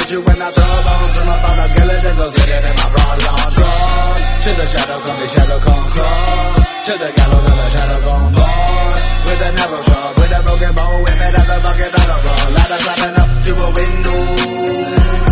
hit you when I throw bones. Turn up on the skeletons, I'm sitting in my front lawn. Crawl to the shadow, come the shadow, come crawl to the gallows and the shadow gon' fall. With a narrow shot, with a broken bow, we made out the bucket battle front. Ladder climbing up to a window.